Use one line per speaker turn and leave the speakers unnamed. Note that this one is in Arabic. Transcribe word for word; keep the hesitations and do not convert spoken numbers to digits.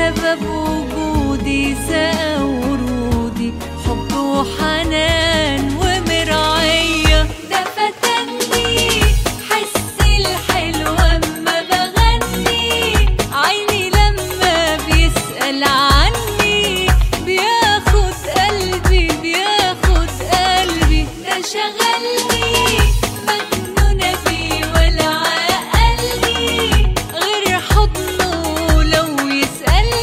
سبب وجودي سقى ورودي، حب وحنان ومرعية. ده فتني حسي الحلو اما بغني، عيني لما بيسأل عني بياخد قلبي بياخد قلبي. ده شغلني